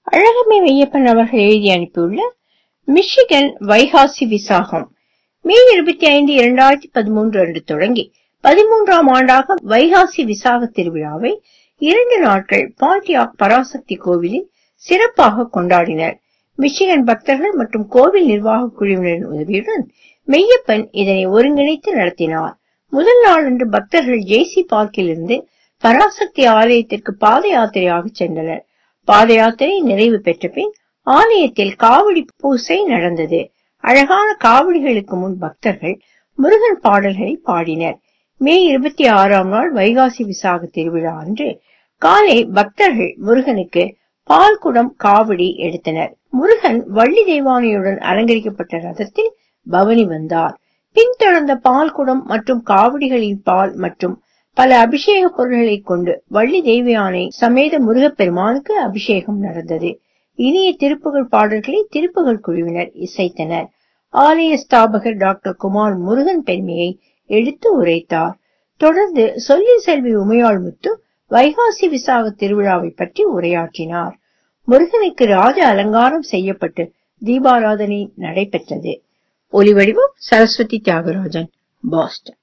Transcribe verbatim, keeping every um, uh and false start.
அழகமே மெய்யப்பன் அவர்கள் எழுதி அனுப்பியுள்ள மிஷிகன் வைகாசி விசாகம் மே இருபத்தி ஐந்து இரண்டாயிரத்தி பதிமூன்று அன்று தொடங்கி பதிமூன்றாம் ஆண்டாக வைகாசி விசாக திருவிழாவை இரண்டு நாட்கள் பால்டியாக் பராசக்தி கோவிலில் சிறப்பாக கொண்டாடினர். மிஷிகன் பக்தர்கள் மற்றும் கோவில் நிர்வாக குழுவினரின் உதவியுடன் மெய்யப்பன் இதனை ஒருங்கிணைத்து நடத்தினார். முதல் நாளன்று பக்தர்கள் ஜேசி பார்க்கில் இருந்து பராசக்தி ஆலயத்திற்கு பாத யாத்திரையாக சென்றனர். பாத யாத்திரை நிறைவு பெற்ற பின் ஆலயத்தில் காவடி பூசை நடந்தது. அழகான காவடிகளுக்கு முன் பக்தர்கள் முருகன் பாடல்களை பாடினர். மே இருபத்தி ஆறாம் நாள் வைகாசி விசாக திருவிழா அன்று காலை பக்தர்கள் முருகனுக்கு பால் குடம் காவடி எடுத்தனர். முருகன் வள்ளி தெய்வானையுடன் அலங்கரிக்கப்பட்ட ரதத்தில் பவனி வந்தார். பின்தொடர்ந்த பால் குடம் மற்றும் காவடிகளின் பால் மற்றும் பல அபிஷேக பொருள்களை கொண்டு வள்ளி தெய்வானை சமேத முருகப்பெருமானுக்கு அபிஷேகம் நடந்தது. இனிய திருப்புகழ் பாடல்களை திருப்புகழ் குழுவினர் இசைத்தனர். ஆலய ஸ்தாபகர் டாக்டர் குமார் முருகன் பெருமையை எடுத்து உரைத்தார். தொடர்ந்து சொல்லில் செல்வி உமையாள் முத்து வைகாசி விசாக திருவிழாவை பற்றி உரையாற்றினார். முருகனுக்கு ராஜ அலங்காரம் செய்யப்பட்டு தீபாராதனை நடைபெற்றது. ஒலிவடிவம் சரஸ்வதி தியாகராஜன், பாஸ்டன்.